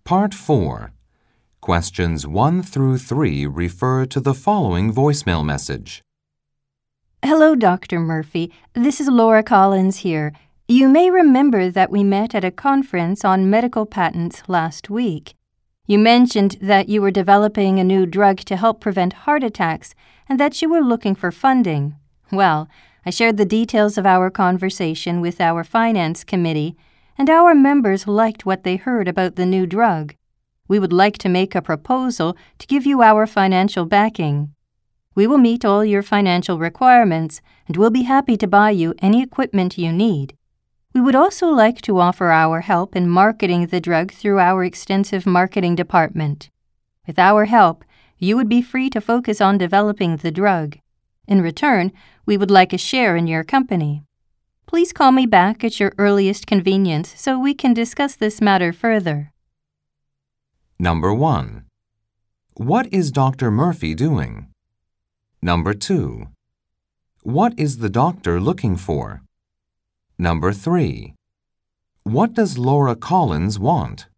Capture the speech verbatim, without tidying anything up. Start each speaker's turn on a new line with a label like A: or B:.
A: Part four. Questions one through three refer to the following voicemail message.
B: Hello, Doctor Murphy. This is Laura Collins here. You may remember that we met at a conference on medical patents last week. You mentioned that you were developing a new drug to help prevent heart attacks and that you were looking for funding. Well, I shared the details of our conversation with our finance committee, and our members liked what they heard about the new drug. We would like to make a proposal to give you our financial backing. We will meet all your financial requirements and will be happy to buy you any equipment you need. We would also like to offer our help in marketing the drug through our extensive marketing department. With our help, you would be free to focus on developing the drug. In return, we would like a share in your company. Please call me back at your earliest convenience so we can discuss this matter further.
A: Number one. What is Doctor Murphy doing? Number two. What is the doctor looking for? Number three. What does Laura Collins want?